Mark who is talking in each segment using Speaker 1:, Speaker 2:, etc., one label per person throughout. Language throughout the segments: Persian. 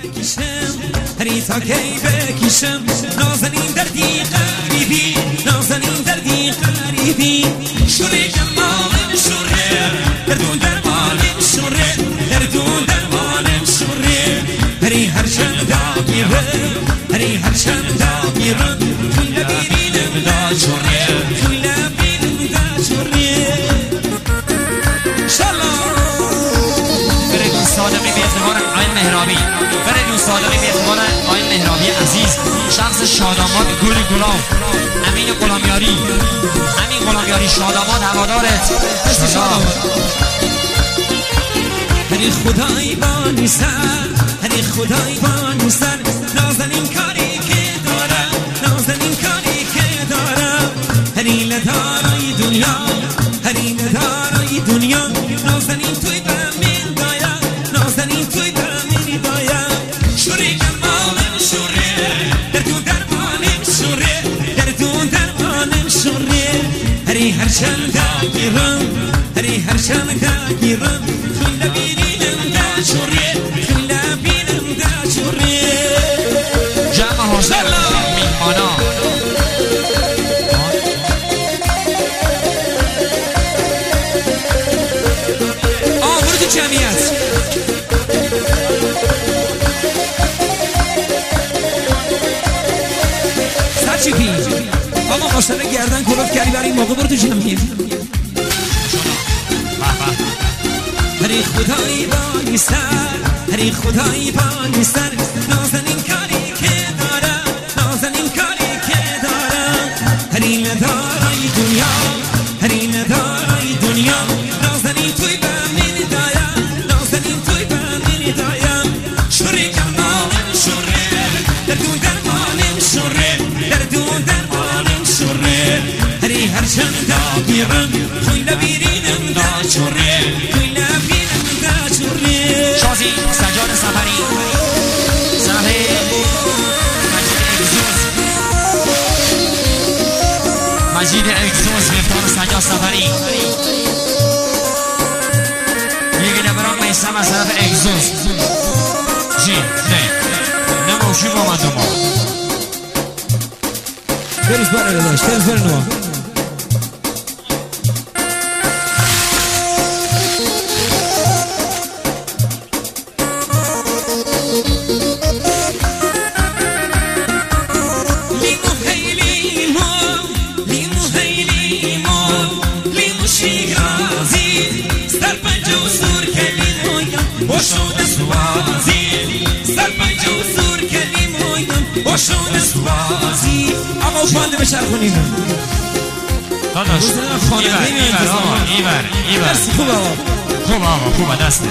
Speaker 1: هری تا کی بکشم نازنین دردی غریبی نازنین دردی غریبی شوره جمالم شوره دردون درمانم شوره دردون درمانم شوره هری هر چند داگیرم هری هر چند داگیرم کل بیرینم دا شوره کل بیرینم دا شوره شالله
Speaker 2: بردون صادقی به اعتبار آین مهرابی بردون صادقی به اعتبار آین مهرابی عزیز شخص شادامات گل گلاب امین غلامیاری امین غلامیاری شادامات هوادارت
Speaker 1: هری خدای بانی سر هری خدای بانی سر نازنین کاری که دارم نازنین کاری که دارم هری لدارای دنیا هری لدارای دنیا نازنین توی بمین دایم نازنین توی بمین دایم شوری جمالم شوره دردون درمانم شوره دردون درمانم شوره هری هر چند داگیرم هری هر چند داگیرم کل بیرینم دا شوره کل بیرینم دا شوره
Speaker 2: جمع حاضر میهمانا
Speaker 1: برو تو جمعیت سرچی پی آقا ماشتره گردن کلوف کردی برای این موقع برو تو جمعیت هری خدایی بانی سر هری خدایی بانی سر نازنین کاری که دارم نازنین کاری که دارم هری ندارای دنیا هری ندارای دنیا نازنین توی بمین دایم نازنین توی بمین دایم شوری جمالم شوره دردون درمانم شوره دردون درمانم شوره هری هر چند داگیرم کل بیرینم دا شوره کل بیرینم دا شوره
Speaker 2: شازی سجاد سفری صحبه مجید اگزوز مفتان سجاد سفری یکی نبران میسم از طرف اگزوز جی نه نموشی با من دوما
Speaker 1: بریز بره داشت بریز بره نوا
Speaker 3: باشون سوازی سرپنج و سور کلیم ویدم باشون سوازی
Speaker 1: اما فانده بچرخونیم
Speaker 2: داداش ایور
Speaker 1: خوب آقا
Speaker 2: خوب آقا خوب دسته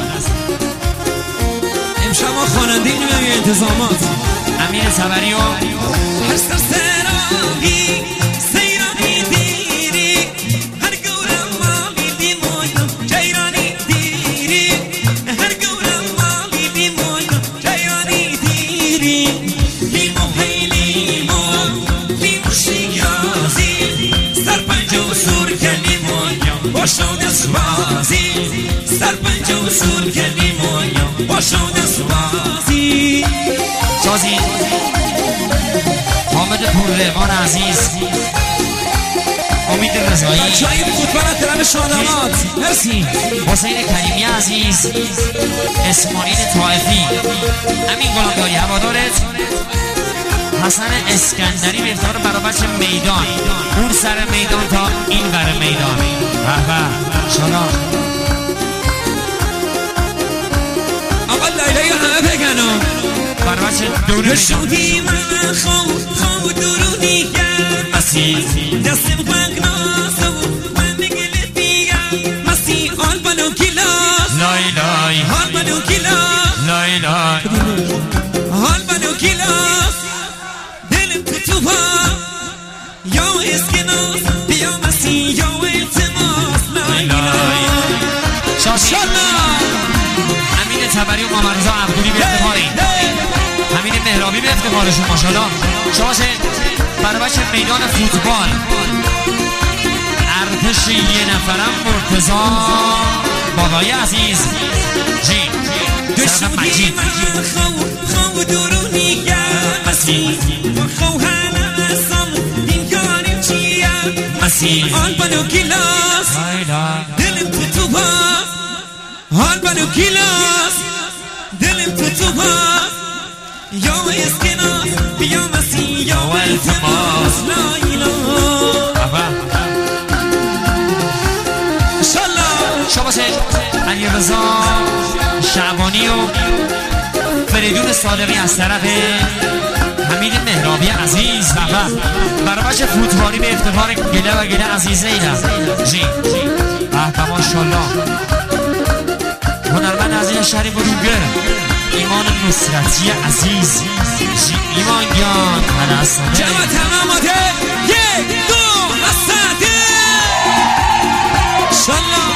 Speaker 1: امشب ما خواننده اینو میگه انتظامات
Speaker 2: امیر صبری و
Speaker 1: هر سر سراغی سیرانی دیری هر گورم مالی دیمویم جیرانی دیری هر گورم مالی دیمویم جیرانی دیری لیمو هی لیمو لیمو شیرازی سرپنج و سور کلیمویم باشون سوازی سرپنج و سور کلیمویم باشون سوازی
Speaker 2: شازی حامد پورروان عزیز امید رضایی
Speaker 1: بچه‌های فوتبال طرف شادامات مرسی
Speaker 2: حسین کریمی عزیز اسماعیل طائفی امین غلامیاری هوادارت حسن اسکندری مفتار برابچه میدان اون سر میدان تا این ور میدان شما
Speaker 1: آقا لیلای همه بگنم
Speaker 2: برابچه دوری
Speaker 1: شدی من خود درودی کرد
Speaker 2: مسیح
Speaker 1: دستم قناس و من گلت بیگم مسیح آل بلو کلاس
Speaker 2: لای لای
Speaker 1: آل بلو کلاس
Speaker 2: لای لای
Speaker 1: آل بلو کلاس دلم تو با یا اسکناس بیا مسیح یا التماس لای لای
Speaker 2: شاشالا امین تبری و مامرزا عبدولی به افتخاری امین مهرابی به افتخارشون ماشاءالله شاشه برابچه میدان فوتبال ارتش یه نفرم مرتضا بابای عزیز جی سرف مجید عزیز
Speaker 1: آن بنو گیلاس دلم تو با آن بنو گیلاس دلم تو با یا اسکناس بیا مسیح یا التماس لا اله
Speaker 2: شما علی رضا شعبانی و فریدون صادقی از طرف حمید مهرابی عزیز برای بچه فوتبالی به افتخار گله و گله عزیزه ایدم جی ماشالله هنرمند عزیز شریف روگر ایمان نصرتی عزیز جی ایمان گیان حدستانه
Speaker 1: جمع تماماته 1 2 و 3 شالله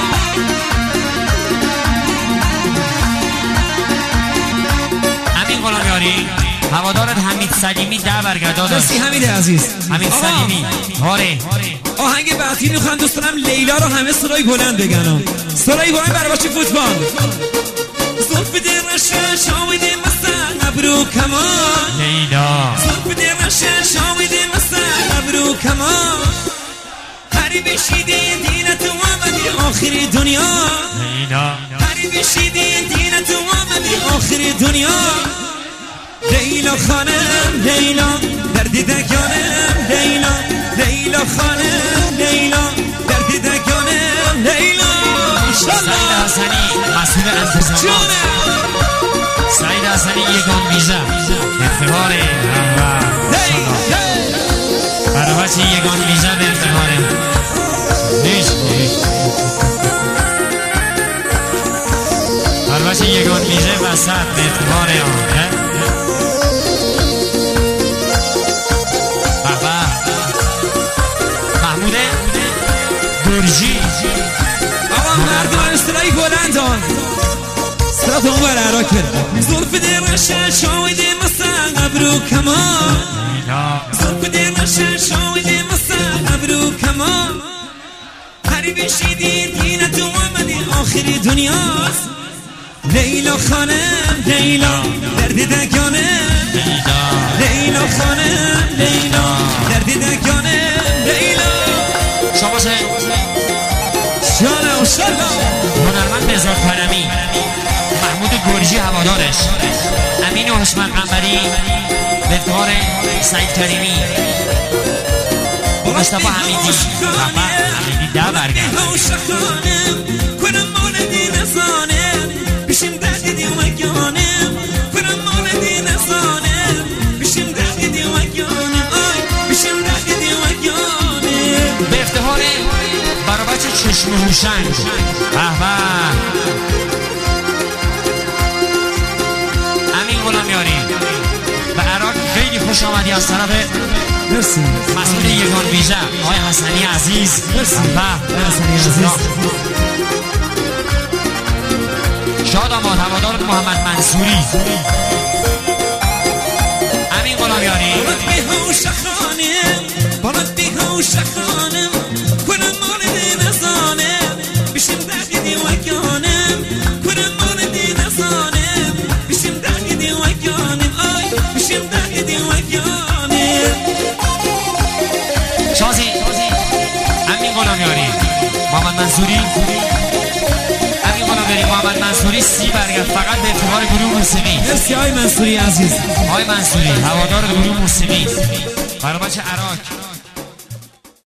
Speaker 2: غلامیاری هوادارت حمید سلیمی 10 برگرده داشت.
Speaker 1: مرسی حمید عزیز.
Speaker 2: حمید سلیمی آره
Speaker 1: آهنگ بعدی میخوام دوست دارم لیلا رو همه سرای بلند بگن. سرای بلند برای بچه فوتبال. زلف درش شاوید مثلا ابرو کمان
Speaker 2: لیلا
Speaker 1: زلف درش شاوید مثلا ابرو کمان هری بشیدی دینت اومدی آخری دنیا
Speaker 2: لیلا
Speaker 1: هری بشیدی دینت اومدی آخری دنیا لیلا خانم لیلا در دیدگانم لیلا لیلا خانم لیلا در دیدگانم لیلا
Speaker 2: سعید حسنی مسئول انتظامات سعید حسنی یگان ویژه افتخار برای بچه یگان ویژه به افتخاره برای بچه یگان ویژه وسط به افتخاره محمود گرجی
Speaker 1: آقا مردم استرایی بلندان سرات اون بر عراق برد زلف درش شاوید مثلا ابرو کمان زلف درش شاوید مثلا ابرو کمان هری بشیدی دینت اومدی آخری دنیاست لیلا خانم لیلا در دیدگانم لیلا خانم لیلا در دیدگانم لیلا
Speaker 2: شما هنرمند بهزاد کرمی محمود گرجی هوادارش امین و حشمت قنبری به افتخار سعید کریمی مصطفی حمیدی حمیدی 10 برگرد به افتخار برای بچه چشم هوشنگ امین غلامیاری به عراق خیلی خوش آمدی از طرف
Speaker 1: مرسی
Speaker 2: مسئول یگان ویژه آقای حسنی عزیز شاد آماد هوادار محمد منصوری امین غلامیاری
Speaker 1: بارد بیهوش خانم کنم مورد نزانم بشیم دقیقی وگانم کنم مورد نزانم بشیم دقیقی وگانم آی بشیم دقیقی وگانم
Speaker 2: شازی امین غلامیاری محمد منصوری امین غلامیاری محمد منصوری 30 برگرد فقط به افتخار گروه موسیقی
Speaker 1: مرسی آی منصوری عزیز
Speaker 2: آی منصوری هوادار گروه موسیقی برای بچه عراق